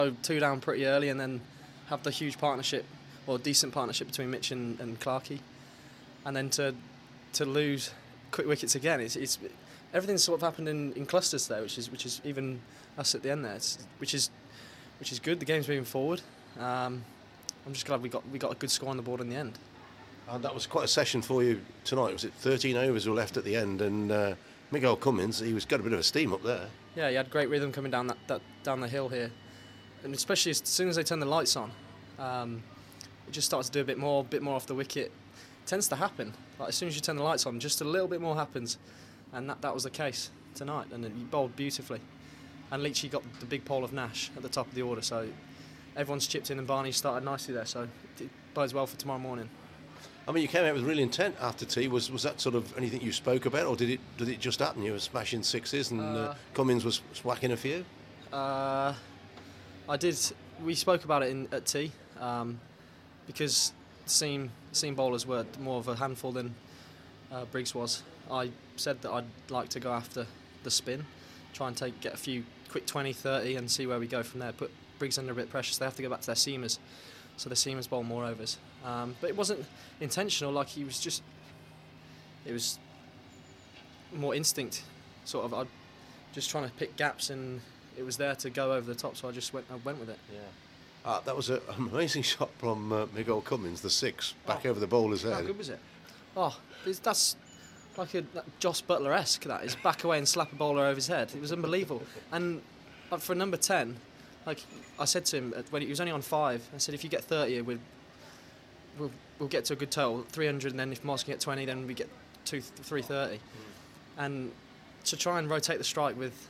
Go 2 down pretty early and then have the huge partnership, or decent partnership between Mitch and Clarkey, and then to lose quick wickets again. It's everything's sort of happened in clusters there, which is even us at the end there, which is good. The game's moving forward. I'm just glad we got a good score on the board in the end. And that was quite a session for you tonight. Was it 13 overs were left at the end, and Miguel Cummins, he got a bit of a steam up there. Yeah, he had great rhythm coming down down the hill here, and especially as soon as they turn the lights on, it just starts to do a bit more off the wicket. It tends to happen. Like as soon as you turn the lights on, just a little bit more happens, and that was the case tonight. And he bowled beautifully, and Leachy got the big pole of Nash at the top of the order. So everyone's chipped in, and Barney started nicely there. So it bodes well for tomorrow morning. I mean, you came out with real intent after tea. Was that sort of anything you spoke about, or did it just happen? You were smashing sixes, and Cummins was whacking a few. I did. We spoke about it at tea, because seam bowlers were more of a handful than Briggs was. I said that I'd like to go after the spin, try and get a few quick 20, 30, and see where we go from there. Put Briggs under a bit of pressure, so they have to go back to their seamers. So the seamers bowl more overs. But it wasn't intentional, like it was more instinct, sort of. I just trying to pick gaps, and it was there to go over the top, so I went with it. Yeah. That was an amazing shot from Miguel Cummins, the six, back over the bowler's head. How good was it? That's like a Joss Butler-esque, that is. Back away and slap a bowler over his head. It was unbelievable. And for number 10, like I said to him when he was only on 5, I said, if you get 30, we'll get to a good total, 300, and then if Moss can get 20, then we get 330. And to try and rotate the strike with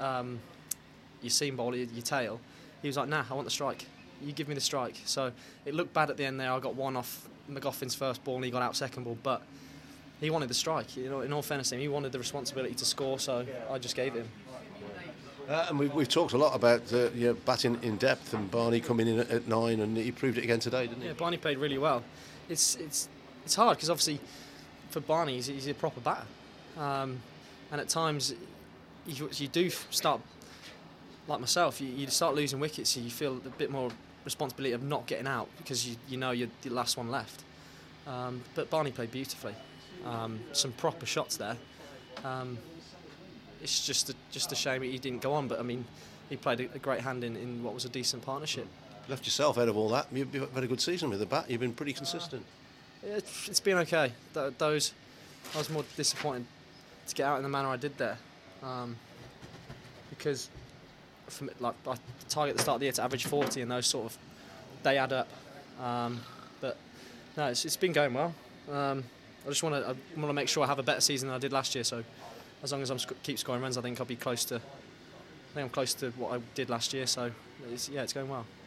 your seam bowler, your tail, he was like, nah, I want the strike. You give me the strike. So it looked bad at the end there. I got one off McGoffin's first ball and he got out second ball, but he wanted the strike. You know, in all fairness to him, he wanted the responsibility to score, so I just gave it him. And we've talked a lot about batting in depth, and Barney coming in at 9, and he proved it again today, didn't he? Yeah, Barney played really well. It's hard because obviously for Barney he's a proper batter, and at times you do start, like myself, you start losing wickets, so you feel a bit more responsibility of not getting out because you know you're the last one left. But Barney played beautifully. Some proper shots there. It's just a shame he didn't go on, but I mean, he played a great hand in what was a decent partnership. Left yourself out of all that. You've had a good season with the bat. You've been pretty consistent. It's been okay. I was more disappointed to get out in the manner I did there, because I target at the start of the year to average 40, and those sort of they add up. But no, it's been going well. I want to make sure I have a better season than I did last year. So as long as I keep scoring runs, I think I'm close to what I did last year. So it's going well.